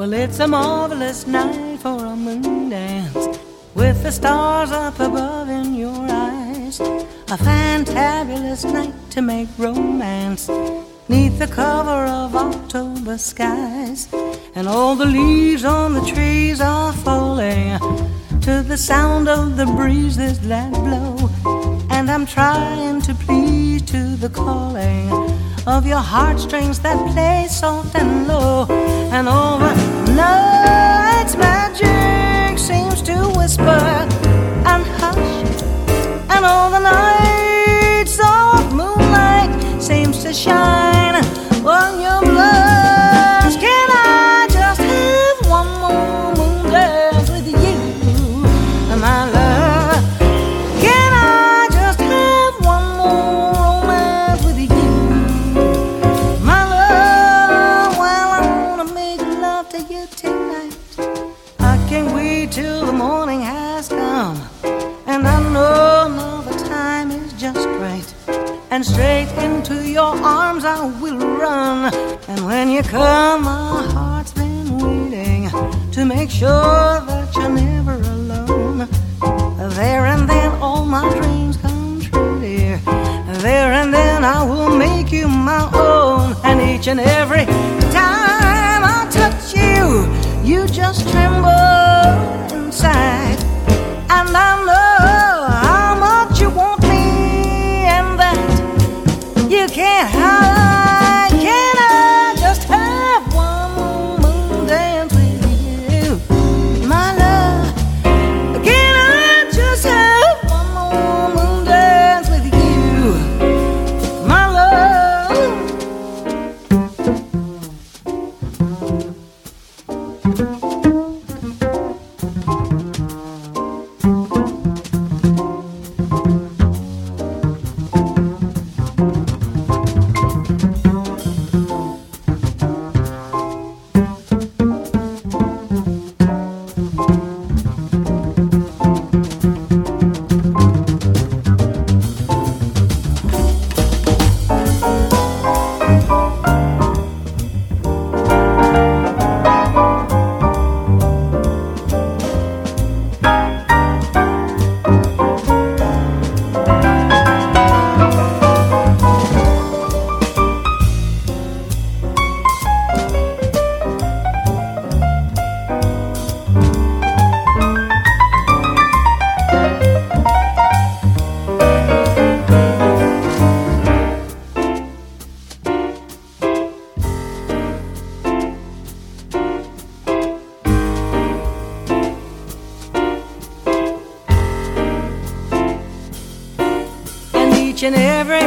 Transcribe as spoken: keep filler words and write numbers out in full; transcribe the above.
Well, it's a marvelous night for a moon dance, with the stars up above in your eyes. A fantabulous night to make romance, neath the cover of October skies. And all the leaves on the trees are falling to the sound of the breezes that blow. And I'm trying to please to the calling of your heartstrings that play soft and low. And all the night's magic seems to whisper and hush, and all the night's soft moonlight seems to shine on your blush. Can I just have one more moon dance with you, my love? Can I just have one more romance with you, my love? Well, I wanna make love to you tonight. I can't wait till the morning has come, and I know now the time is just right, and straight into your arms I will run. And when you come, my heart's been waiting to make sure that you're never alone. There and then all my dreams come true, dear. There and then I will make you my own. And each and every time I touch you, you just tremble inside. And I know how much you want me, and that you can't hide. Can I just have one more moon dance with you, my love? Can I just have one more moon dance with you, my love? Each and every